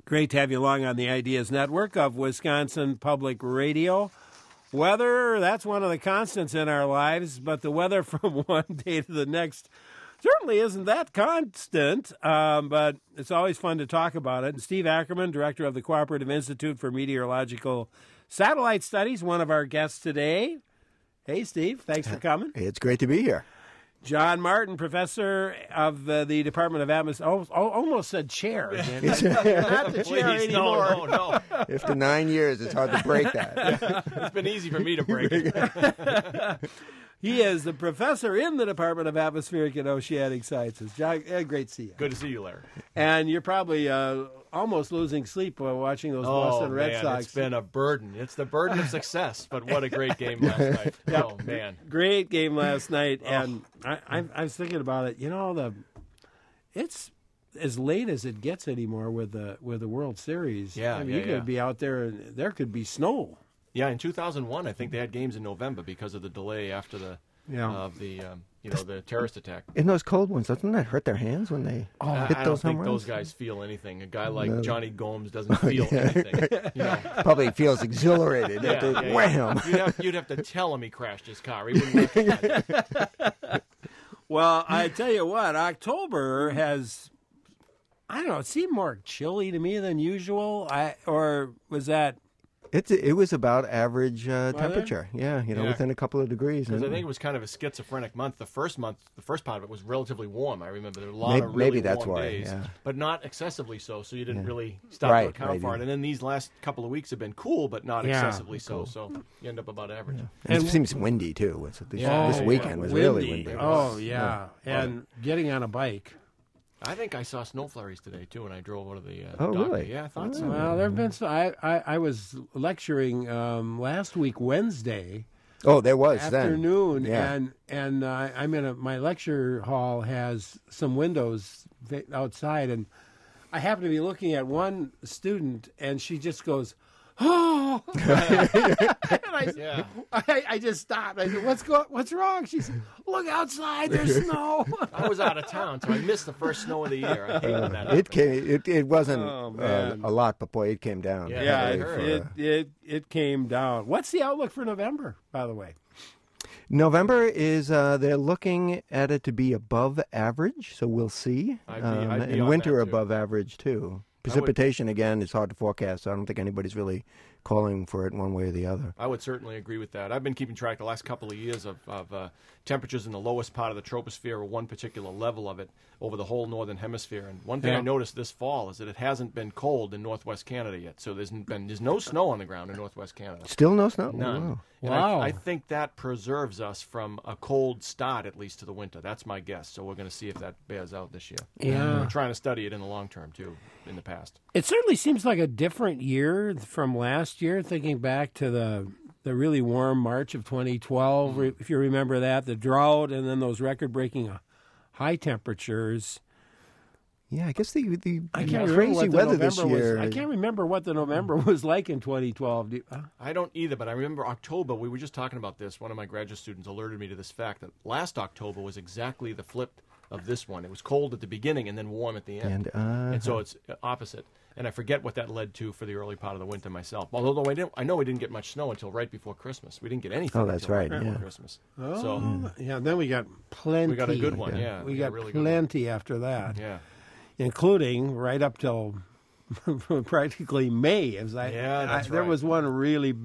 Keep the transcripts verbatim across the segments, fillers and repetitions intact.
Great to have you along on the Ideas Network of Wisconsin Public Radio. Weather, that's one of the constants in our lives, but the weather from one day to the next certainly isn't that constant, um, but it's always fun to talk about it. And Steve Ackerman, director of the Cooperative Institute for Meteorological Satellite Studies, one of our guests today. Hey, Steve, thanks for coming. It's great to be here. John Martin, professor of uh, the Department of Atmosphere. Oh, oh, almost said chair. Not the chair Please, anymore. no, no, no. After nine years, it's hard to break that. It's been easy for me to break it. He is the professor in the Department of Atmospheric and Oceanic Sciences. John, uh, great to see you. Good to see you, Larry. And you're probably uh, almost losing sleep while watching those Oh, Boston Red man, Sox. it's been a burden. It's the burden of success, but what a great game last night. Oh, man. Great game last night, Oh. and I, I, I was thinking about it. You know, the it's as late as it gets anymore with the with the World Series. Yeah, I mean, yeah, you could yeah. be out there, and there could be snow. Yeah, in two thousand one, I think they had games in November because of the delay after the Yeah. of the um, you know the terrorist attack. In those cold ones, doesn't that hurt their hands when they I, hit I don't those think home those runs? guys feel anything. A guy like No. Johnny Gomes doesn't feel anything. You know? Probably feels exhilarated Yeah, after yeah, yeah. wham. You'd, have, you'd have to tell him he crashed his car. He wouldn't recognize it. Well, I tell you what, October has, I don't know, it seemed more chilly to me than usual. I or was that? It's it was about average uh, it? temperature. Yeah, you know, Yeah. within a couple of degrees. Because I And think it was kind of a schizophrenic month. The first month, the first part of it was relatively warm. I remember there were a lot Maybe- of really maybe that's warm why, days, yeah. but not excessively so. So you didn't Yeah. really stop Right, to account right, for yeah. it. And then these last couple of weeks have been cool, but not Yeah, excessively so. So you end up about average. and And- it seems windy too. It's, this, Yeah, this yeah, weekend yeah. was really windy. Oh yeah, and getting on a bike. I think I saw snow flurries today too when I drove over to the. Uh, Oh, dock. really? Yeah, I thought so. Well, there have been. Some, I, I I was lecturing um, last week Wednesday Oh, there was then. afternoon, Yeah. and and uh, I'm in a my lecture hall has some windows fa- outside, and I happen to be looking at one student, and she just goes, "Oh!" and I, Yeah. I, I just stopped. I said, "What's go- What's wrong?" She said, "Look outside. There's snow." I was out of town, so I missed the first snow of the year. I hate when that happens. It came. It, it wasn't Oh, uh, man. a lot, but boy, it came down. Yeah, Yeah, I it, heard. it, uh, it it came down. What's the outlook for November, by the way? November is uh, they're looking at it to be above average, so we'll see. I'd be- Um, I'd be and on winter that, too. above average too. Precipitation again is hard to forecast. So I don't think anybody's really calling for it one way or the other. I would certainly agree with that. I've been keeping track the last couple of years of, of uh, temperatures in the lowest part of the troposphere or one particular level of it over the whole northern hemisphere. And one thing Yeah. I noticed this fall is that it hasn't been cold in northwest Canada yet. So there's been there's no snow on the ground in northwest Canada. Still no snow. None. Wow. And Wow. I, I think that preserves us from a cold start, at least to the winter. That's my guess. So we're going to see if that bears out this year. Yeah. We're trying to study it in the long term, too, in the past. It certainly seems like a different year from last year, thinking back to the the really warm March of twenty twelve, re- if you remember that, the drought, and then those record-breaking uh, high temperatures. Yeah, I guess the the I can't remember crazy what the weather November this year. was. I can't remember what the November was like in twenty twelve. Do you- uh, I don't either, but I remember October, we were just talking about this. One of my graduate students alerted me to this fact that last October was exactly the flip of this one. It was cold at the beginning and then warm at the end. And, uh, And so it's opposite. And I forget what that led to for the early part of the winter myself. Although I, didn't, I know we didn't get much snow until right before Christmas. We didn't get anything Oh, that's until right, before yeah. Christmas. oh, So, yeah. Then we got plenty. we got a good one, yeah. We a got really good one. plenty after that, Yeah. including right up till practically May. As I, Yeah, that's I, there right. was one really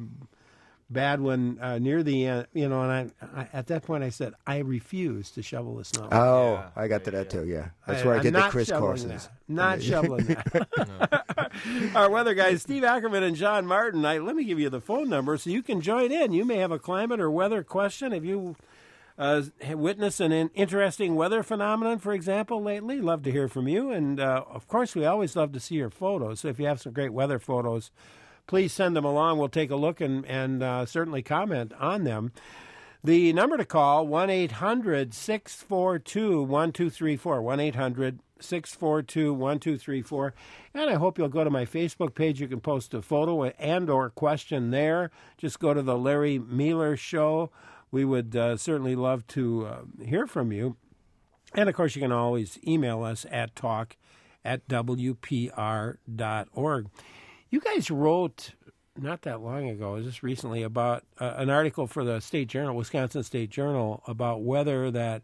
bad one uh, near the end, you know, and I, I at that point I said I refuse to shovel the snow. Oh, Yeah, I got to yeah, that too. Yeah, that's I- where I I'm did the not Chris shoveling courses. that. Not shoveling that. Our weather guys, Steve Ackerman and John Martin. I, let me give you the phone number so you can join in. You may have a climate or weather question. If you uh, witness an in- interesting weather phenomenon, for example, lately, love to hear from you. And, uh, of course, we always love to see your photos. So if you have some great weather photos, please send them along. We'll take a look and, and uh, certainly comment on them. The number to call, one eight hundred six four two one two three four, one eight hundred six four two one two three four. And I hope you'll go to my Facebook page. You can post a photo and or question there. Just go to the Larry Mueller Show. We would uh, certainly love to uh, hear from you. And, of course, you can always email us at talk at W P R dot org. You guys wrote not that long ago, just recently, about uh, an article for the State Journal, Wisconsin State Journal, about whether that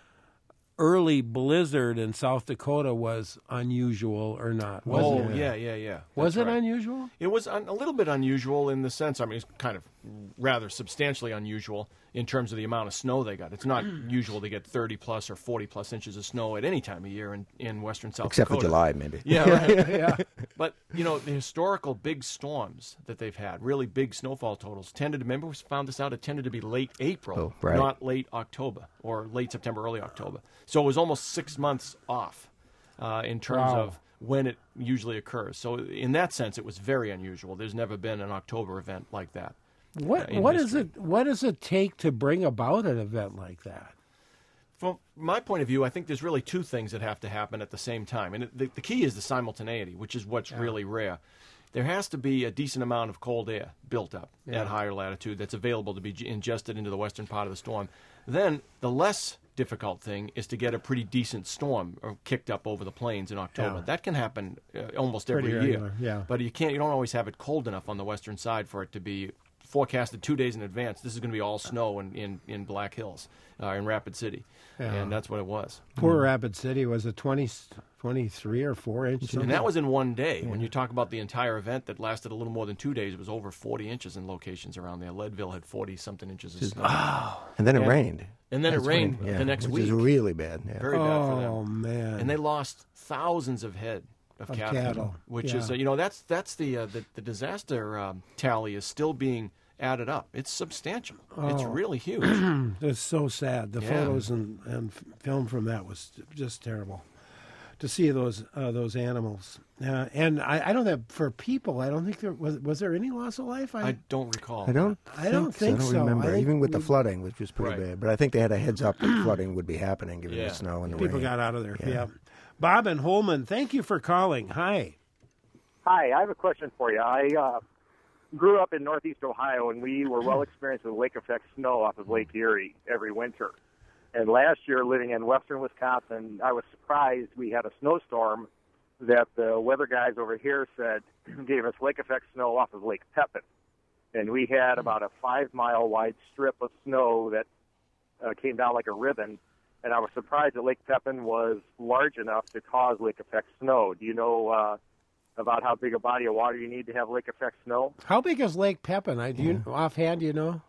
early blizzard in South Dakota was unusual or not. Was oh, it? yeah, yeah, yeah. Was That's it right. unusual? It was un- a little bit unusual in the sense, I mean, it's kind of rather substantially unusual in terms of the amount of snow they got. It's not usual to get thirty plus or forty plus inches of snow at any time of year in, in western South Except Dakota. for July, maybe. Yeah, right. Yeah. But, you know, the historical big storms that they've had, really big snowfall totals, tended to, remember we found this out, it tended to be late April, Oh, right. not late October, or late September, early October. So it was almost six months off uh, in terms Wow. of when it usually occurs. So in that sense, it was very unusual. There's never been an October event like that. What in what is history. it? What does it take to bring about an event like that? From my point of view, I think there's really two things that have to happen at the same time. And it, the, the key is the simultaneity, which is what's really rare. There has to be a decent amount of cold air built up Yeah. at higher latitude that's available to be g- ingested into the western part of the storm. Then the less difficult thing is to get a pretty decent storm or kicked up over the plains in October. Yeah. That can happen uh, almost every Pretty year. regular, yeah. But you can't. You don't always have it cold enough on the western side for it to be forecasted two days in advance. This is going to be all snow in, in, in Black Hills, uh, in Rapid City. Yeah. And that's what it was. Poor Rapid City was it twenty, twenty-three or four inches? And that was in one day. When you talk about the entire event that lasted a little more than two days, it was over forty inches in locations around there. Leadville had forty-something inches of snow. And then it Yeah. rained. And then it rained Yeah, the next which week. is really bad. Yeah. Very bad for Oh them. man! And they lost thousands of head of, Of cattle, cattle, which yeah. is, uh, you know, that's that's the uh, the, the disaster um, tally is still being added up. It's substantial. It's really huge. It's so sad. The Yeah. photos and, and f- film from that was just terrible. To see those uh, those animals, uh, and I, I don't have for people. I don't think there was was there any loss of life. I don't recall. I don't. I don't think I don't so. remember. I think Even with the we- flooding, which was pretty Right. bad. But I think they had a heads up that flooding would be happening given Yeah. the snow and the People rain. got out of there. Yeah. Yeah. Bob and Holman, thank you for calling. Hi. Hi, I have a question for you. I uh, grew up in Northeast Ohio, and we were well experienced with lake effect snow off of Lake Erie every winter. And last year, living in western Wisconsin, I was surprised we had a snowstorm that the weather guys over here said gave us lake effect snow off of Lake Pepin. And we had about a five-mile wide strip of snow that uh, came down like a ribbon. And I was surprised that Lake Pepin was large enough to cause lake effect snow. Do you know uh, about how big a body of water you need to have lake effect snow? How big is Lake Pepin? I do you, offhand, do you know?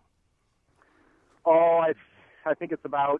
Oh, I, I think it's about,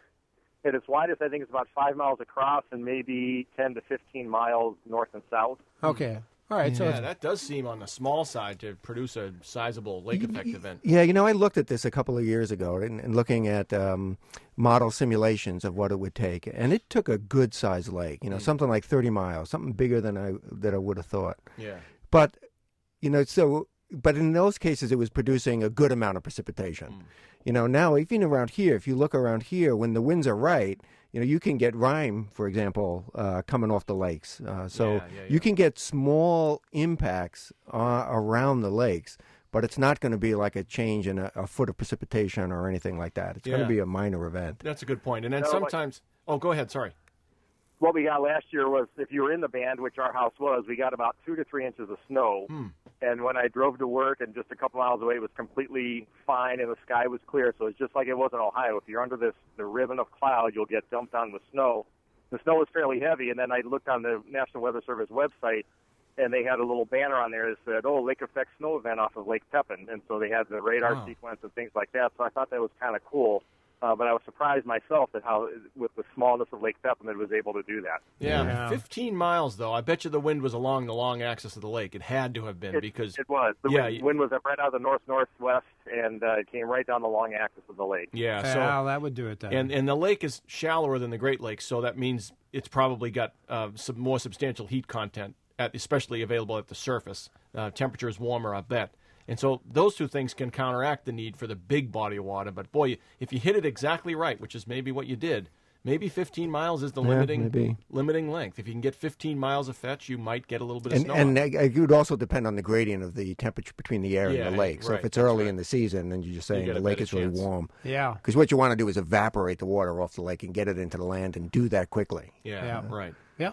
at its widest, I think it's about five miles across and maybe ten to fifteen miles north and south. Okay. All right. So Yeah, it's, that does seem on the small side to produce a sizable lake effect event. Yeah, you know, I looked at this a couple of years ago and, and looking at um, model simulations of what it would take, and it took a good-sized lake. You know, something like thirty miles, something bigger than I that I would have thought. Yeah. But you know, so but in those cases, it was producing a good amount of precipitation. Mm. You know, now even around here, if you look around here, when the winds are right, you know, you can get rime, for example, uh, coming off the lakes. Uh, so Yeah, yeah, you yeah. can get small impacts uh, around the lakes, but it's not going to be like a change in a, a foot of precipitation or anything like that. It's going Yeah. to be a minor event. That's a good point. And then No, but- sometimes, oh, go ahead. Sorry. What we got last year was, if you were in the band, which our house was, we got about two to three inches of snow. Hmm. And when I drove to work and just a couple miles away, it was completely fine and the sky was clear. So it's just like it was in Ohio. If you're under this the ribbon of cloud, you'll get dumped on with snow. The snow was fairly heavy, and then I looked on the National Weather Service website, and they had a little banner on there that said, "Oh, lake effect snow event off of Lake Pepin," and so they had the radar Wow. sequence and things like that. So I thought that was kind of cool. Uh, but I was surprised myself at how, with the smallness of Lake Pepin, it was able to do that. Yeah, Yeah. fifteen miles though. I bet you the wind was along the long axis of the lake. It had to have been It, because it was. The yeah, wind, you- wind was right out of the north-northwest, and uh, it came right down the long axis of the lake. yeah. So well, that would do it then. and and the lake is shallower than the Great Lakes, so that means it's probably got uh, some more substantial heat content, at, especially available at the surface. Uh, temperature is warmer, I bet. And so those two things can counteract the need for the big body of water. But boy, if you hit it exactly right, which is maybe what you did, maybe fifteen miles is the Yeah, limiting maybe. limiting length. If you can get fifteen miles of fetch, you might get a little bit of And, snow. and on it. it would also depend on the gradient of the temperature between the air Yeah, and the lake. So right, if it's that's early right. in the season, then you're just saying get the a lake better is really chance. warm. yeah. Because what you want to do is evaporate the water off the lake and get it into the land and do that quickly. yeah, Yeah. right. Yeah.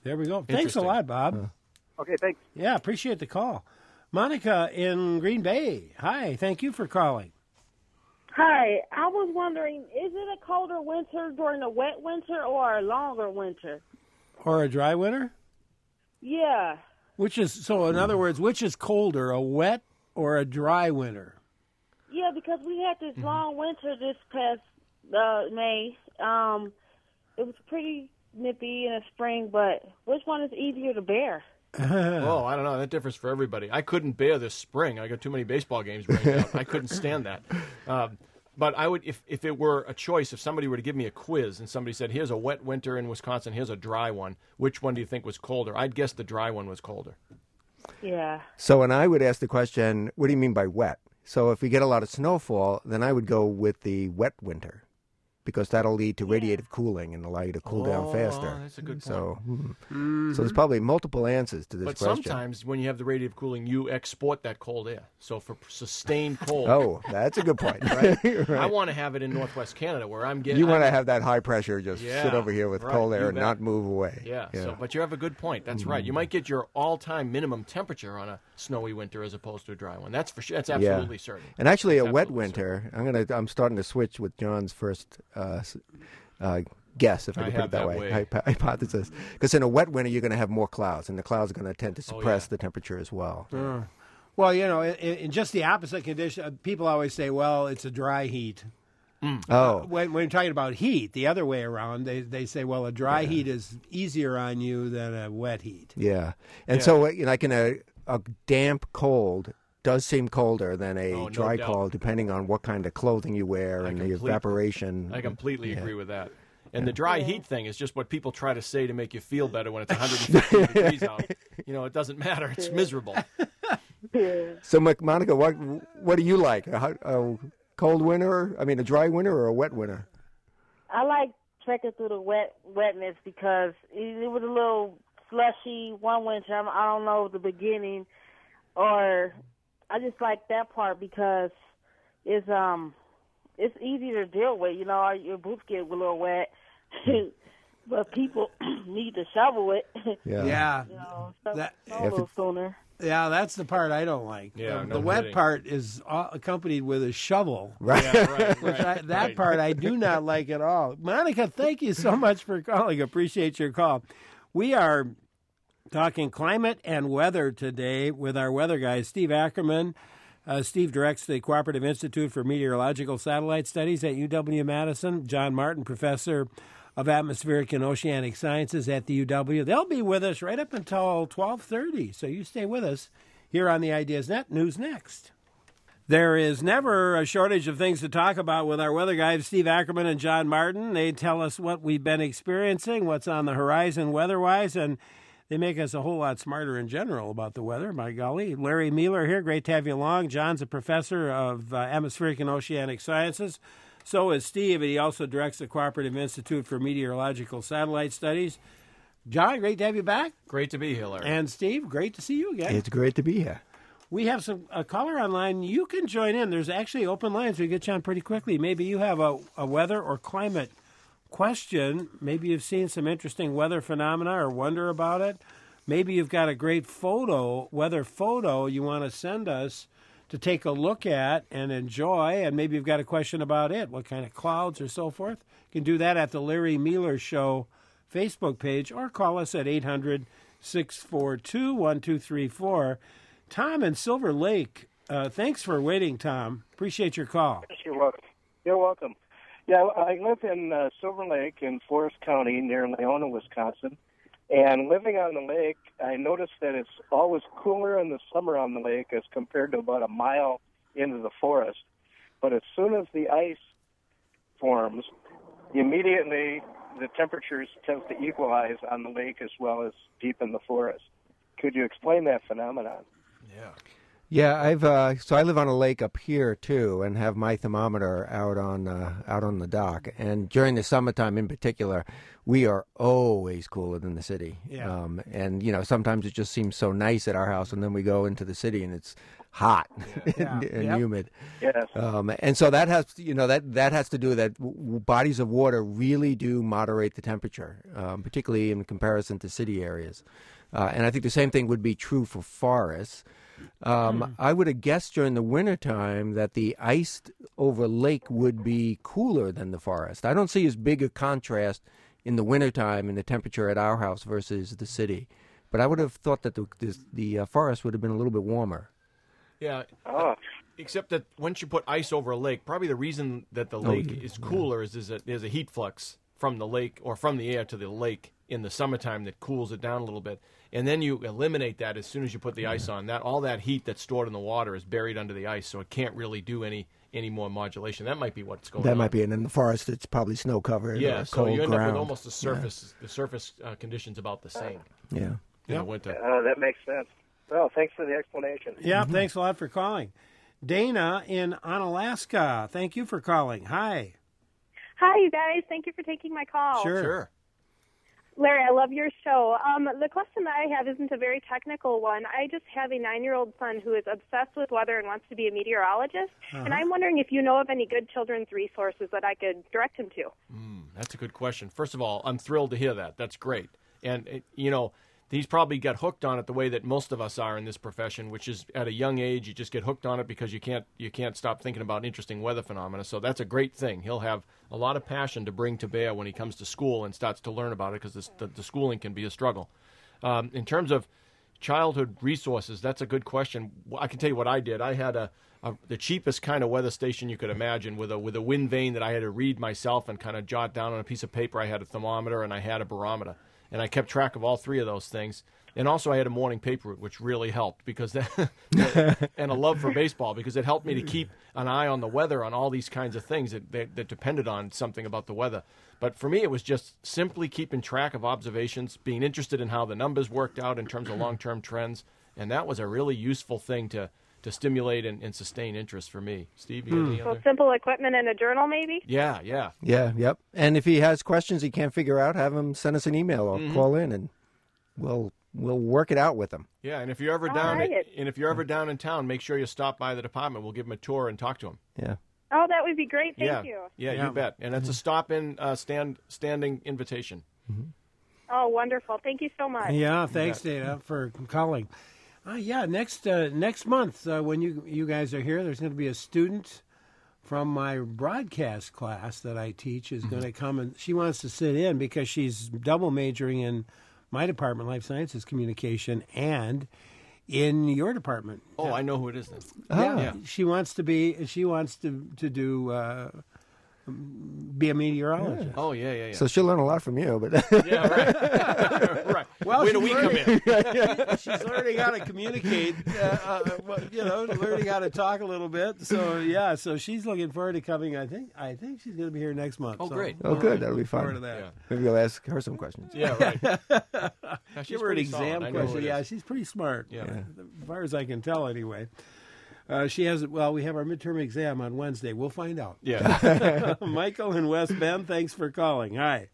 There we go. Thanks a lot, Bob. Okay, thanks. Yeah, appreciate the call. Monica in Green Bay. Hi, thank you for calling. Hi, I was wondering, is it a colder winter during a wet winter or a longer winter? Or a dry winter? Yeah. Which is, so in other words, which is colder, a wet or a dry winter? Yeah, because we had this long winter this past uh, May. Um, it was pretty nippy in the spring, but which one is easier to bear? Oh, I don't know. That differs for everybody. I couldn't bear this spring. I got too many baseball games right now. I couldn't stand that. Um, but I would, if if it were a choice, if somebody were to give me a quiz and somebody said, "Here's a wet winter in Wisconsin, here's a dry one. Which one do you think was colder?" I'd guess the dry one was colder. Yeah. So, and I would ask the question, what do you mean by wet? So if we get a lot of snowfall, then I would go with the wet winter, because that'll lead to radiative cooling and allow you to cool down Oh, faster. that's a good point. So, mm. so there's probably multiple answers to this But question. sometimes when you have the radiative cooling, you export that cold air. So for sustained cold, Oh, that's a good point. right? Right. I want to have it in Northwest Canada where I'm getting. You want to I'm- have that high pressure, just Yeah, sit over here with right, cold air you and bet. not move away. Yeah, So, but you have a good point. That's right. You might get your all-time minimum temperature on a snowy winter as opposed to a dry one. That's for sure. That's absolutely yeah. certain. And actually, a That's wet absolutely winter. I'm gonna. I'm starting to switch with John's first uh, s- uh, guess, if I I can put have it that, that way. way. Hypo- hypothesis. Because in a wet winter, you're going to have more clouds, and the clouds are going to tend to Oh, suppress yeah. the temperature as well. Well, you know, in, in just the opposite condition, uh, people always say, well, it's a dry heat. Oh, When, when you're talking about heat, the other way around, they, they say, well, a dry heat is easier on you than a wet heat. yeah. And Yeah. so, uh, you know, like in a, a damp cold does seem colder than a Oh, no dry doubt. cold, depending on what kind of clothing you wear I and the complete- evaporation. I completely Yeah. agree with that. And the dry heat thing is just what people try to say to make you feel better when it's one hundred fifty degrees out. You know, it doesn't matter. It's miserable. So, Mo- Monica, what what do you like? A, hot- a cold winter? I mean, a dry winter or a wet winter? I like trekking through the wet wetness because it, it was a little slushy one winter. I'm, I don't know the beginning, or I just like that part because it's um it's easy to deal with. You know, your boots get a little wet, but people need to shovel it. Yeah. Yeah. You know, so, That- so a If little it's- sooner. Yeah, that's the part I don't like. Yeah, the no the wet kidding. part is uh, accompanied with a shovel. Right. Yeah, right, Which right, I, that right. part I do not like at all. Monica, thank you so much for calling. Appreciate your call. We are talking climate and weather today with our weather guy, Steve Ackerman. Uh, Steve directs the Cooperative Institute for Meteorological Satellite Studies at U W-Madison. John Martin, professor of Atmospheric and Oceanic Sciences at the U W. They'll be with us right up until twelve thirty, so you stay with us here on the Ideas Net. News next. There is never a shortage of things to talk about with our weather guys, Steve Ackerman and John Martin. They tell us what we've been experiencing, what's on the horizon weather-wise, and they make us a whole lot smarter in general about the weather, by golly. Larry Mueller here. Great to have you along. John's a professor of uh, Atmospheric and Oceanic Sciences. So is Steve, and he also directs the Cooperative Institute for Meteorological Satellite Studies. John, great to have you back. Great to be here, Larry. And Steve, great to see you again. It's great to be here. We have some a caller online. You can join in. There's actually open lines. We get you on pretty quickly. Maybe you have a, a weather or climate question. Maybe you've seen some interesting weather phenomena or wonder about it. Maybe you've got a great photo, weather photo you want to send us to take a look at and enjoy, and maybe you've got a question about it, what kind of clouds or so forth. You can do that at the Larry Mueller Show Facebook page or call us at eight hundred, six four two, one two three four. Tom in Silver Lake, uh, thanks for waiting, Tom. Appreciate your call. You're welcome. You're welcome. Yeah, I live in uh, Silver Lake in Forest County near Leona, Wisconsin. And living on the lake, I noticed that it's always cooler in the summer on the lake as compared to about a mile into the forest. But as soon as the ice forms, immediately the temperatures tend to equalize on the lake as well as deep in the forest. Could you explain that phenomenon? Yeah. Yeah, I've uh, so I live on a lake up here too, and have my thermometer out on uh, out on the dock. And during the summertime, in particular, we are always cooler than the city. Yeah. Um, and you know, sometimes it just seems so nice at our house, and then we go into the city and it's hot Yeah. and, and Yep. humid. Yes. Um, and so that has, you know, that that has to do with that w- w- bodies of water really do moderate the temperature, um, particularly in comparison to city areas. Uh, and I think the same thing would be true for forests. Um, I would have guessed during the wintertime that the iced over lake would be cooler than the forest. I don't see as big a contrast in the wintertime in the temperature at our house versus the city. But I would have thought that the, the, the uh, forest would have been a little bit warmer. Yeah. Oh. Except that once you put ice over a lake, probably the reason that the lake yeah, is cooler is, is that there's a heat flux from the lake or from the air to the lake in the summertime that cools it down a little bit. And then you eliminate that as soon as you put the ice on. That all that heat that's stored in the water is buried under the ice, so it can't really do any any more modulation. That might be what's going That on. might be, and in the forest, it's probably snow covered. Yeah, or so cold you end ground. up with almost the surface the surface uh, conditions about the same Yeah. in Yep. the winter. Uh, that makes sense. Well, thanks for the explanation. Yeah, thanks a lot for calling. Dana in Onalaska, thank you for calling. Hi. Hi, you guys. Thank you for taking my call. Sure. Sure. Larry, I love your show. Um, the question that I have isn't a very technical one. I just have a nine-year-old son who is obsessed with weather and wants to be a meteorologist, and I'm wondering if you know of any good children's resources that I could direct him to. Mm, that's a good question. First of all, I'm thrilled to hear that. That's great. And, it, you know, he's probably got hooked on it the way that most of us are in this profession, which is at a young age, you just get hooked on it because you can't you can't stop thinking about interesting weather phenomena. So that's a great thing. He'll have a lot of passion to bring to bear when he comes to school and starts to learn about it because the, the schooling can be a struggle. Um, in terms of childhood resources, that's a good question. I can tell you what I did. I had a, a the cheapest kind of weather station you could imagine with a with a wind vane that I had to read myself and kind of jot down on a piece of paper. I had a thermometer and I had a barometer. And I kept track of all three of those things. And also I had a morning paper route, which really helped because that, and a love for baseball because it helped me to keep an eye on the weather on all these kinds of things that, that, that depended on something about the weather. But for me, it was just simply keeping track of observations, being interested in how the numbers worked out in terms of long-term trends. And that was a really useful thing to, to stimulate and, and sustain interest for me. Steve, you have any So other? simple equipment and a journal, maybe? Yeah, yeah. Yeah, yep. And if he has questions he can't figure out, have him send us an email or call in, and we'll we'll work it out with him. Yeah, and if you're ever All down right. and if you're ever down in town, make sure you stop by the department. We'll give him a tour and talk to him. Yeah. Oh, that would be great. Thank yeah. you. Yeah, Yeah. you bet. And it's a stop in uh, stand standing invitation. Oh, wonderful. Thank you so much. Yeah, thanks, Dana, for calling. Uh, yeah, next uh, next month uh, when you you guys are here, there's going to be a student from my broadcast class that I teach is going to come, and she wants to sit in because she's double majoring in my department, life sciences communication, and in your department. Oh, I know who it is then. Ah. Yeah. She wants to be. She wants to to do uh, be a meteorologist. Oh, yeah, yeah, yeah. So she'll learn a lot from you, but yeah, right. right. Well, Where do she's we come learning- in? She's learning how to communicate, uh, uh, well, you know, learning how to talk a little bit. So yeah, so she's looking forward to coming. I think I think she's going to be here next month. Oh, so great. oh, we're good. looking That'll be forward fun. to that. Yeah. Maybe we'll ask her some questions. Yeah, right. Yeah, she's Give her an pretty solid. exam I know who question. it Yeah, is. she's pretty smart. Yeah. As far as I can tell, anyway. Uh, she has. Well, we have our midterm exam on Wednesday. We'll find out. Yeah. Michael in West Bend, thanks for calling. Hi.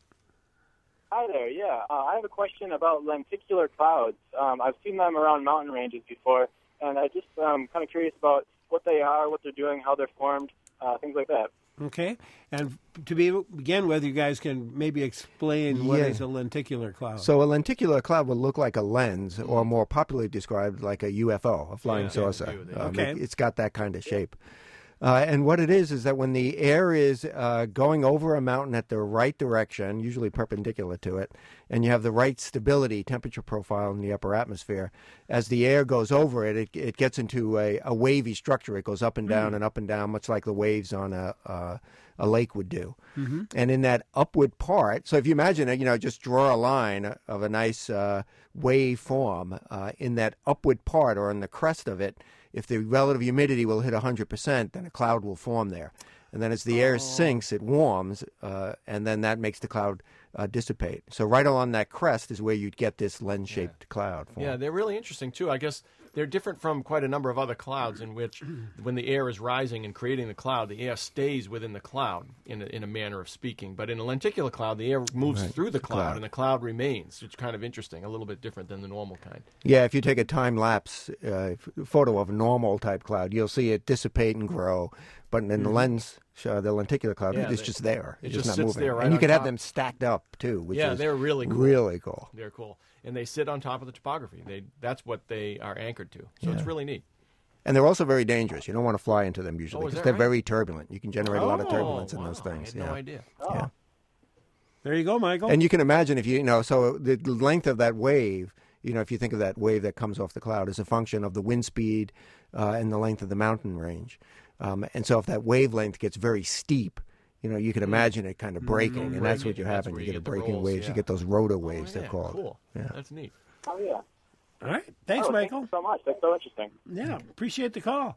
Hi there. Yeah, uh, I have a question about lenticular clouds. Um, I've seen them around mountain ranges before, and I just um, kind of curious about what they are, what they're doing, how they're formed, uh, things like that. Okay, and to be, begin with, you guys can maybe explain what Yeah. is a lenticular cloud. So a lenticular cloud will look like a lens, or more popularly described like a U F O, a flying Yeah, yeah, saucer. I agree with that. Um, Okay. it, it's got that kind of shape. Uh, and what it is is that when the air is uh, going over a mountain at the right direction, usually perpendicular to it, and you have the right stability, temperature profile in the upper atmosphere, as the air goes over it, it, it gets into a, a wavy structure. It goes up and down and up and down, much like the waves on a uh, a lake would do. Mm-hmm. And in that upward part, so if you imagine it, you know, just draw a line of a nice uh, wave form uh, in that upward part or in the crest of it. If the relative humidity will hit one hundred percent, then a cloud will form there. And then as the air sinks, it warms, uh, and then that makes the cloud uh, dissipate. So right along that crest is where you'd get this lens-shaped Yeah. cloud form. Yeah, they're really interesting, too. I guess they're different from quite a number of other clouds in which when the air is rising and creating the cloud, the air stays within the cloud in a, in a manner of speaking. But in a lenticular cloud, the air moves Right. through the cloud, Cloud. and the cloud remains. It's kind of interesting, a little bit different than the normal kind. Yeah, if you take a time-lapse uh, f- photo of a normal-type cloud, you'll see it dissipate and grow. But in the lens, uh, the lenticular cloud, Yeah, it's they- just there. it It's just not sits moving. there right and you on could have top. them stacked up, too, which Yeah, is they're really cool. Really cool. They're cool. And they sit on top of the topography. They That's what they are anchored to. So it's Yeah. really neat. And they're also very dangerous. You don't want to fly into them usually Oh, is because that they're right? very turbulent. You can generate a lot of Oh, turbulence in wow. those I things. had yeah. no idea. Yeah. There you go, Michael. And you can imagine if you, you know, so the length of that wave, you know, if you think of that wave that comes off the cloud as a function of the wind speed uh, and the length of the mountain range. Um, and so if that wavelength gets very steep, you know, you can imagine it kind of breaking, Mm-hmm. and that's what Breaking, you that's have, and where you you get a get the breaking rolls, waves. yeah. You get those rotor waves, Oh, they're yeah, called. Cool. Yeah. That's neat. Oh, yeah. All right. Thanks, oh, Michael. Thank you so much. That's so interesting. Yeah, appreciate the call.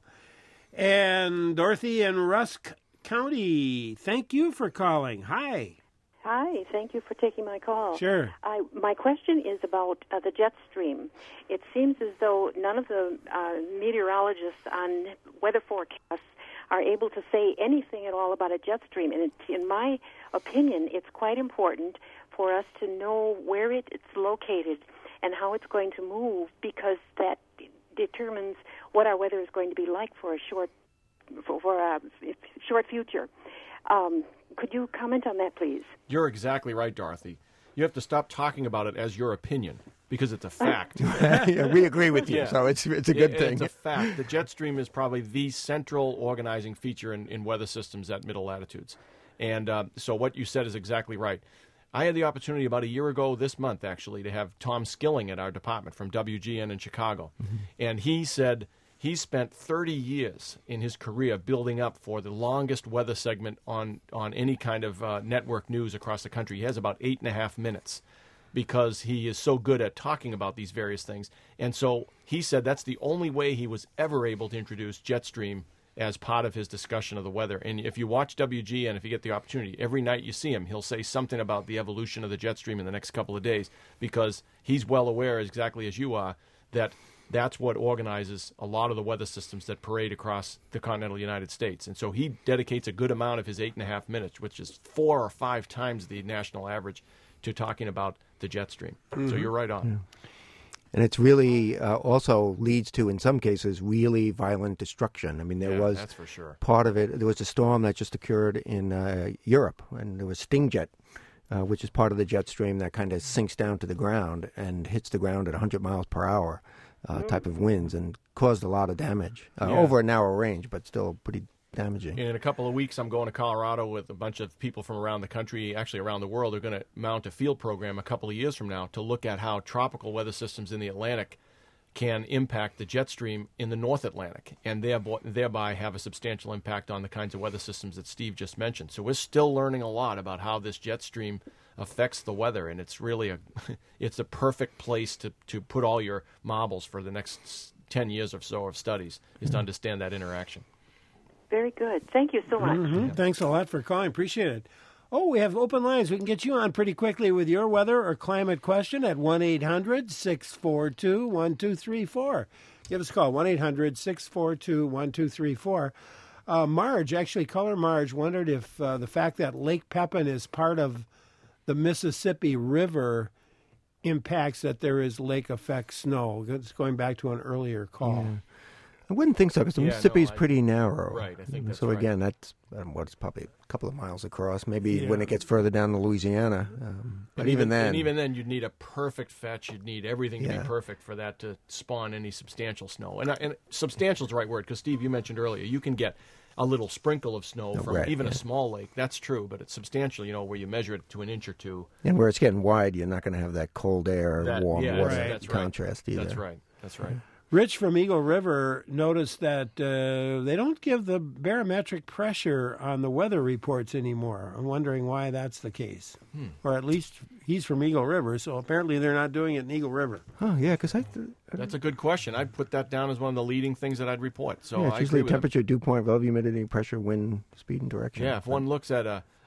And Dorothy in Rusk County, thank you for calling. Hi. Hi, thank you for taking my call. Sure. I, my question is about uh, the jet stream. It seems as though none of the uh, meteorologists on weather forecasts are able to say anything at all about a jet stream. And it, in my opinion, it's quite important for us to know where it, it's located and how it's going to move, because that d- determines what our weather is going to be like for a short for, for a short future. Um, could you comment on that, please? You're exactly right, Dorothy. You have to stop talking about it as your opinion, because it's a fact. Yeah, we agree with you, Yeah. so it's it's a good It- thing. It's a fact. The jet stream is probably the central organizing feature in, in weather systems at middle latitudes. And uh, so what you said is exactly right. I had the opportunity about a year ago this month, actually, to have Tom Skilling at our department from W G N in Chicago. Mm-hmm. And he said he spent thirty years in his career building up for the longest weather segment on, on any kind of uh, network news across the country. He has about eight and a half minutes, because he is so good at talking about these various things. And so he said that's the only way he was ever able to introduce Jetstream as part of his discussion of the weather. And if you watch W G N, if you get the opportunity, every night you see him, he'll say something about the evolution of the jet stream in the next couple of days, because he's well aware, exactly as you are, that that's what organizes a lot of the weather systems that parade across the continental United States. And so he dedicates a good amount of his eight and a half minutes, which is four or five times the national average, to talking about the jet stream. Mm-hmm. So you're right on. Yeah. And it's really uh, also leads to, in some cases, really violent destruction. I mean, there Yeah, was that's for sure. part of it. There was a storm that just occurred in uh, Europe, and there was Stingjet, uh, which is part of the jet stream that kind of sinks down to the ground and hits the ground at one hundred miles per hour uh, type of winds, and caused a lot of damage uh, Yeah. over a narrow range, but still pretty damaging. In a couple of weeks, I'm going to Colorado with a bunch of people from around the country, actually around the world. They're going to mount a field program a couple of years from now to look at how tropical weather systems in the Atlantic can impact the jet stream in the North Atlantic, and thereby, thereby have a substantial impact on the kinds of weather systems that Steve just mentioned. So we're still learning a lot about how this jet stream affects the weather, and it's really a it's a perfect place to, to put all your marbles for the next ten years or so of studies, is to understand that interaction. Very good. Thank you so much. Mm-hmm. Thanks a lot for calling. Appreciate it. Oh, we have open lines. We can get you on pretty quickly with your weather or climate question at one eight hundred six four two one two three four. Give us a call, one eight hundred six four two one two three four. Uh, Marge, actually, caller Marge, wondered if uh, the fact that Lake Pepin is part of the Mississippi River impacts that there is lake effect snow. It's going back to an earlier call. Yeah. I wouldn't think so, because the Yeah, Mississippi no, is I- pretty narrow. Right, I think that's So right. again, that's um, what's probably a couple of miles across. Maybe Yeah. when it gets further down to Louisiana. Um, but And even, then, and even then, you'd need a perfect fetch. You'd need everything to Yeah. be perfect for that to spawn any substantial snow. And, and substantial is the right word, because Steve, you mentioned earlier, you can get a little sprinkle of snow Oh, from right, even yeah. a small lake. That's true, but it's substantial. You know, where you measure it to an inch or two. and where it's getting wide, you're not going to have that cold air, That- warm yeah, water that's, that's right. contrast either. That's right. That's right. Rich from Eagle River noticed that uh, they don't give the barometric pressure on the weather reports anymore. I'm wondering why that's the case. Hmm. Or at least he's from Eagle River, so apparently they're not doing it in Eagle River. Oh, yeah, because I th- That's a good question. I'd put that down as one of the leading things that I'd report. So yeah, I it's agree usually with him. temperature, dew point, volume, humidity, pressure, wind, speed, and direction. Yeah, if one looks at a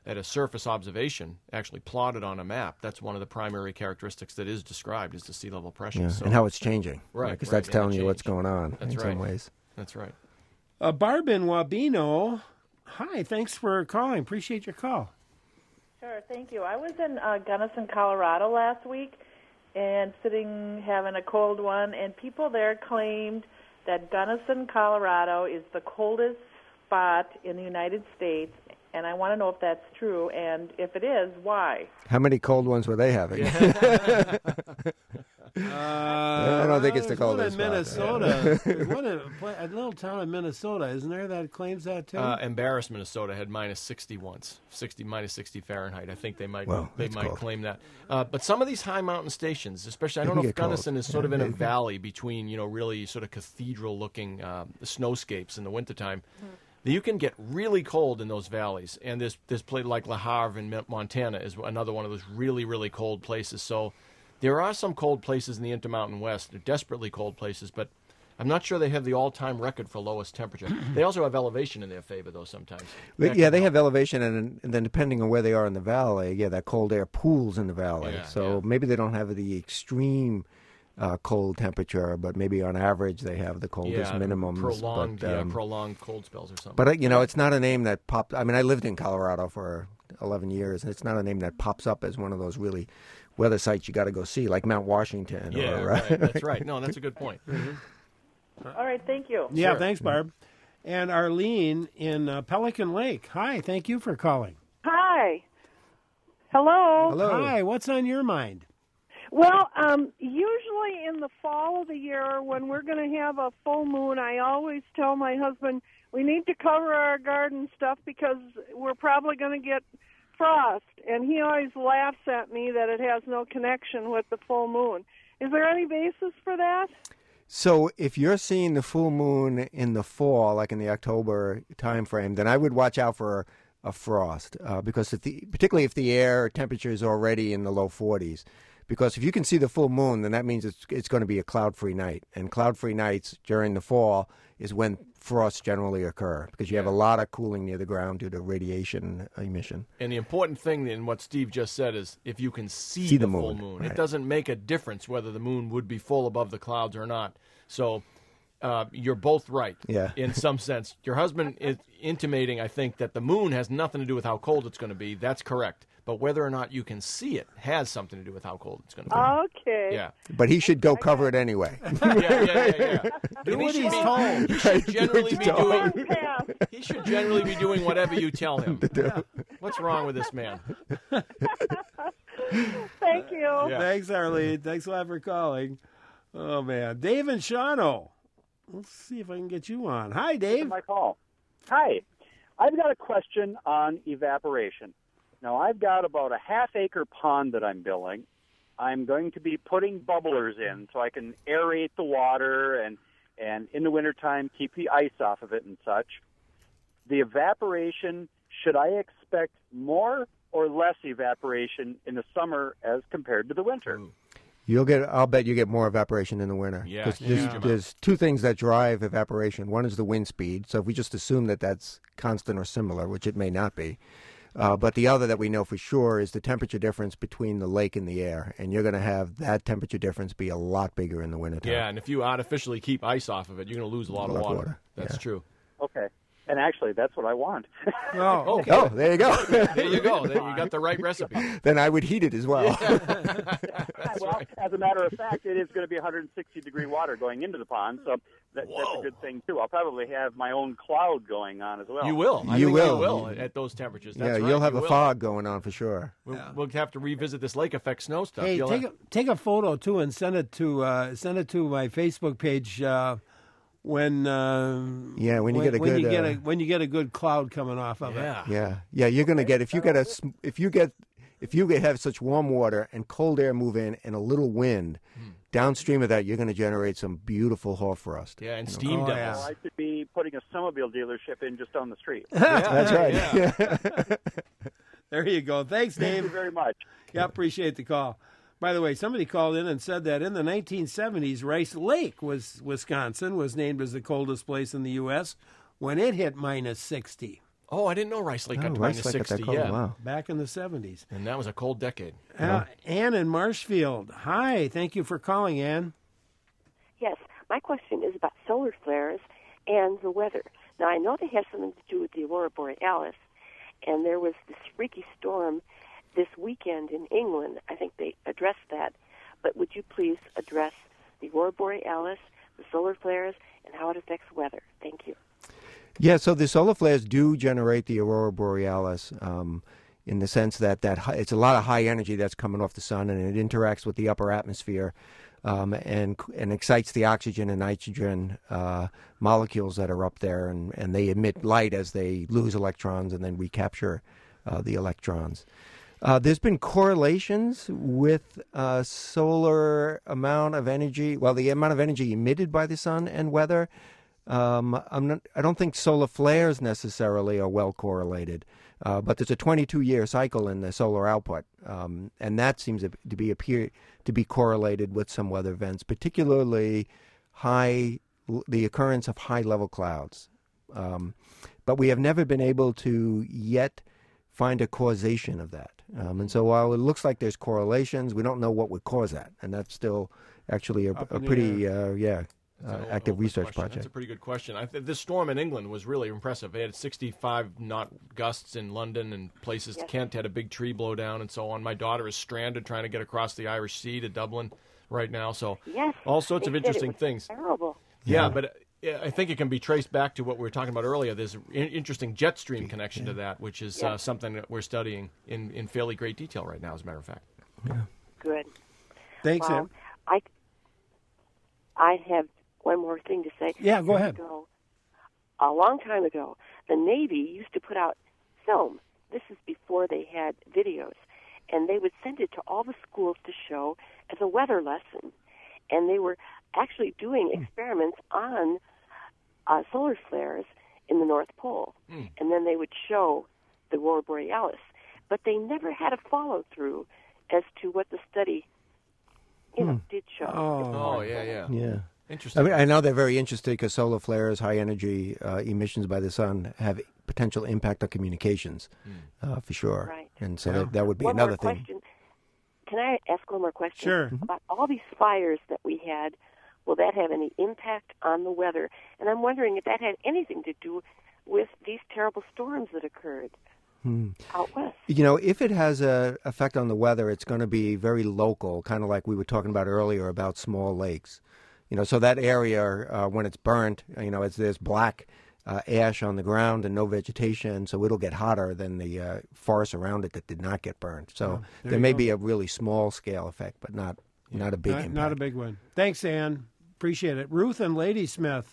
at a surface observation, actually plotted on a map, that's one of the primary characteristics that is described is the sea level pressure. Yeah, So, and how it's changing. Right, Because right, that's and telling the you what's change. going on That's in right. some ways. That's right. Uh, Barb in Wabeno. Hi, thanks for calling. Appreciate your call. Sure, thank you. I was in uh, Gunnison, Colorado last week and sitting having a cold one, and people there claimed that Gunnison, Colorado is the coldest spot in the United States, and I want to know if that's true, and if it is, why? How many cold ones were they having? Uh, I don't think it's the there's one coldest in spot. Minnesota. There's one in a little town in Minnesota, isn't there, that claims that too? Uh, Embarrass, Minnesota had minus sixty once, sixty minus sixty Fahrenheit. I think they might Well, they that's might cold. claim that. Uh, but some of these high mountain stations, especially I They don't can know if get cold. Gunnison is sort Yeah, of in a they- valley between you know really sort of cathedral looking uh, snowscapes in the wintertime. You can get really cold in those valleys, and this this place like Le Havre in Montana is another one of those really really cold places. So there are some cold places in the Intermountain West. They're desperately cold places, but I'm not sure they have the all-time record for lowest temperature. They also have elevation in their favor, though, sometimes. But That yeah, can they help. have elevation, and, and then depending on where they are in the valley, yeah, that cold air pools in the valley. Yeah, so yeah. maybe they don't have the extreme uh, cold temperature, but maybe on average they have the coldest yeah, minimums. prolonged, but, yeah, um, prolonged cold spells or something. But, uh, you know, it's not a name that popped. I mean, I lived in Colorado for eleven years, and it's not a name that pops up as one of those really weather sites you got to go see, like Mount Washington. yeah, or, right. That's right. No, that's a good point. All right, thank you. yeah, Sure. thanks, Barb. And Arlene in uh, Pelican Lake. Hi, thank you for calling. Hi. Hello. Hello. Hi, what's on your mind? Well, um, usually in the fall of the year when we're going to have a full moon, I always tell my husband we need to cover our garden stuff because we're probably going to get frost. And he always laughs at me that it has no connection with the full moon. Is there any basis for that? So if you're seeing the full moon in the fall, like in the October time frame, then I would watch out for a frost, uh, because if the, particularly if the air temperature is already in the low forties. Because if you can see the full moon, then that means it's it's going to be a cloud-free night. And cloud-free nights during the fall is when frosts generally occur, because you have a lot of cooling near the ground due to radiation emission. And the important thing in what Steve just said is if you can see, See the, the full moon, moon. right. It doesn't make a difference whether the moon would be full above the clouds or not. So uh, you're both right Yeah. in some sense. Your husband is intimating, I think, that the moon has nothing to do with how cold it's going to be. That's correct. But whether or not you can see it has something to do with how cold it's going to be. Okay. Yeah. But he should go cover it anyway. Yeah, yeah, yeah, yeah. Do And he what should he's be- told. He should generally be told. doing. Yeah. He should generally be doing whatever you tell him. What's wrong with this man? Thank you. Yeah. Thanks, Arlene. Thanks a lot for calling. Oh, man. Dave and Shawano. Let's see if I can get you on. Hi, Dave. My call. Hi. I've got a question on evaporation. Now, I've got about a half acre pond that I'm building. I'm going to be putting bubblers in so I can aerate the water and, and in the wintertime keep the ice off of it and such. The evaporation, should I expect more or less evaporation in the summer as compared to the winter? You'll get. I'll bet you get more evaporation in the winter. Yeah, 'Cause huge there's, amount. there's two things that drive evaporation. One is the wind speed. So if we just assume that that's constant or similar, which it may not be, uh, but the other that we know for sure is the temperature difference between the lake and the air, and you're going to have that temperature difference be a lot bigger in the wintertime. Yeah, and if you artificially keep ice off of it, you're going to lose a lot A of lot of water. water, That's yeah. true. Okay. And actually, that's what I want. Oh, Okay. Oh, there you go. There you go. There you got the right recipe. Then I would heat it as well. Well, as a matter of fact, it is going to be one hundred sixty degree water going into the pond, so that, that's Whoa. a good thing too. I'll probably have my own cloud going on as well. You will. I You think will. You will at those temperatures. That's yeah, right, you'll have you a will. fog going on for sure. We'll, we'll have to revisit this lake effect snow stuff. Hey, You'll take have- a, take a photo too and send it to uh, send it to my Facebook page uh, when uh, Yeah, when you get a when good, you get uh, a when you get a good cloud coming off of yeah. Yeah, yeah, you're going to get if you get a sm- if you get if you get, have such warm water and cold air move in and a little wind downstream of that, you're going to generate some beautiful hoorfrost. Yeah, and You know? steam Oh, devils. yeah. Well, I should be putting a snowmobile dealership in just down the street. That's right. Yeah. There you go. Thanks, Thank you Dave. very much. Yeah, appreciate the call. By the way, somebody called in and said that in the nineteen seventies, Rice Lake, was Wisconsin, was named as the coldest place in the U S when it hit minus sixty. Oh, I didn't know Rice Lake got Oh, to Rice minus Lake got that sixty. cold, Yeah, wow. Back in the seventies. And that was a cold decade. Uh, Ann in Marshfield. Hi, thank you for calling, Ann. Yes, my question is about solar flares and the weather. Now, I know they have something to do with the Aurora Borealis, and there was this freaky storm this weekend in England. I think they addressed that. But would you please address the Aurora Borealis, the solar flares, and how it affects weather? Thank you. Yeah, so the solar flares do generate the Aurora Borealis um, in the sense that, that hi- it's a lot of high energy that's coming off the sun, and it interacts with the upper atmosphere um, and and excites the oxygen and nitrogen uh, molecules that are up there, and, and they emit light as they lose electrons, and then we capture uh, the electrons. Uh, there's been correlations with uh, solar amount of energy, well, the amount of energy emitted by the sun and weather. Um, I'm not, I don't think solar flares necessarily are well correlated, uh, but there's a twenty-two year cycle in the solar output, um, and that seems to be appear to be correlated with some weather events, particularly high the occurrence of high level clouds. Um, but we have never been able to yet find a causation of that. Um, and so while it looks like there's correlations, we don't know what would cause that, and that's still actually a, Up a in the pretty air. uh, yeah. That's Uh, an active open research question. project. That's a pretty good question. I th- this storm in England was really impressive. They had sixty-five knot gusts in London and places. Yes. Kent had a big tree blow down and so on. My daughter is stranded trying to get across the Irish Sea to Dublin right now. So Yes, all sorts they of said it interesting was things. Terrible. Yeah, Yeah. but uh, I think it can be traced back to what we were talking about earlier. There's an interesting jet stream connection to that, which is Yeah. uh, something that we're studying in, in fairly great detail right now, as a matter of fact. Good. Thanks, well, Ann. I, I have one more thing to say. Yeah, go Years ahead. ago, a long time ago, the Navy used to put out film. This is before they had videos. And they would send it to all the schools to show as a weather lesson. And they were actually doing experiments on uh, solar flares in the North Pole. Mm. And then they would show the Aurora Borealis. But they never had a follow-through as to what the study you know, did show. Oh, yeah, yeah. Yeah. Interesting. I mean, I know they're very interested because solar flares, high energy uh, emissions by the sun, have potential impact on communications, uh, for sure. Right. And so Yeah. that, that would be One another more thing. question. Can I ask one more question? Sure. About all these fires that we had, will that have any impact on the weather? And I'm wondering if that had anything to do with these terrible storms that occurred Hmm. out west. You know, if it has a effect on the weather, it's going to be very local, kind of like we were talking about earlier about small lakes. You know, so that area, uh, when it's burnt, you know, it's, there's black uh, ash on the ground and no vegetation, so it'll get hotter than the uh, forest around it that did not get burned. So Oh, there there you may go. be a really small scale effect, but not not a big Not, impact. not a big one. Thanks, Ann. Appreciate it. Ruth and Ladysmith.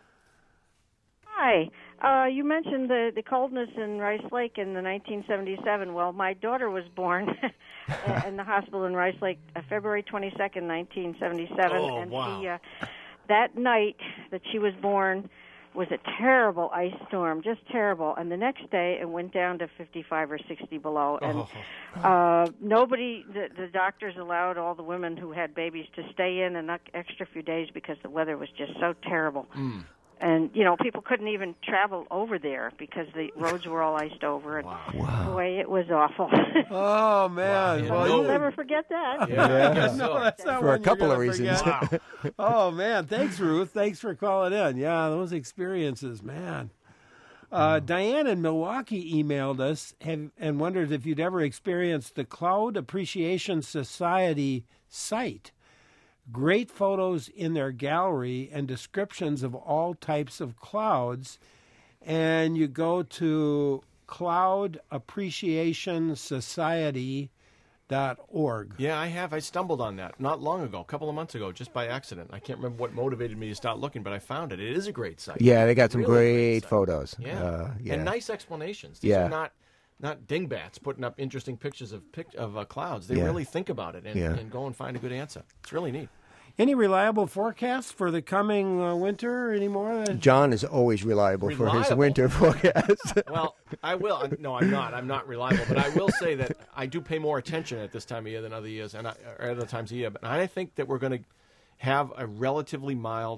Hi. Uh, you mentioned the, the coldness in Rice Lake in the nineteen seventy-seven. Well, my daughter was born in the hospital in Rice Lake uh, February twenty-second, nineteen seventy-seven. Oh, and wow. she, uh, that night that she was born was a terrible ice storm, just terrible. And the next day it went down to fifty-five or sixty below. And Oh. uh, nobody, the, the doctors allowed all the women who had babies to stay in an extra few days because the weather was just so terrible. Mm. And, you know, people couldn't even travel over there because the roads were all iced over. And boy, it was awful. Oh, man. Wow. Well, I'll you- never forget that. Yeah, I guess No, so. that's not For one a you're couple of gonna reasons. forget. Oh, man. Thanks, Ruth. Thanks for calling in. Yeah, those experiences, man. Uh, Diane in Milwaukee emailed us have, and wondered if you'd ever experienced the Cloud Appreciation Society site. Great photos in their gallery and descriptions of all types of clouds. And you go to cloud appreciation society dot org. Yeah, I have. I stumbled on that not long ago, a couple of months ago, just by accident. I can't remember what motivated me to start looking, but I found it. It is a great site. Yeah, they got some Really great, site. photos. Yeah. Uh, yeah. And nice explanations. These Yeah. are not not dingbats putting up interesting pictures of pic- of uh, clouds. They Yeah. really think about it and, Yeah. and go and find a good answer. It's really neat. Any reliable forecasts for the coming uh, winter anymore? John is always reliable, for his Reliable? winter forecast. Well, I will. I'm- No, I'm not. I'm not reliable, but I will say that I do pay more attention at this time of year than other years, and I, or other times of year. But I think that we're going to have a relatively mild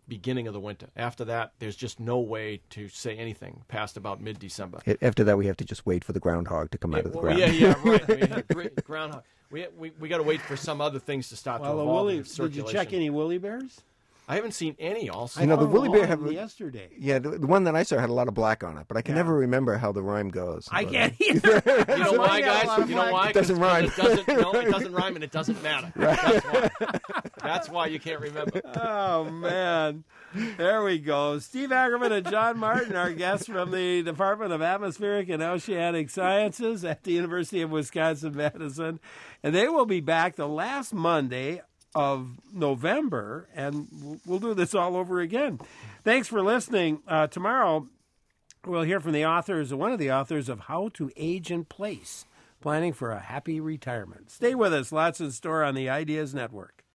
beginning of the winter. After that, there's just no way to say anything past about mid-December. After that, we have to just wait for the groundhog to come out of the Well, ground. yeah, yeah, right. I mean, great groundhog. We we, we got to wait for some other things to start Well, to the evolve woolly, in did circulation. you check any woolly bears? I haven't seen any. Also, You know, the found woolly bear one have yesterday. Yeah, the, the one that I saw had a lot of black on it, but I can Yeah. never remember how the rhyme goes. I But- can't either. You know why, guys? You know why? It doesn't 'Cause rhyme. It doesn't, no, it doesn't rhyme, and it doesn't matter. That's why. That's why you can't remember. Oh, man. There we go. Steve Ackerman and John Martin, our guests from the Department of Atmospheric and Oceanic Sciences at the University of Wisconsin-Madison. And they will be back the last Monday of November, and we'll do this all over again. Thanks for listening. Uh, tomorrow, we'll hear from the authors, one of the authors of How to Age in Place, Planning for a Happy Retirement. Stay with us. Lots in store on the Ideas Network.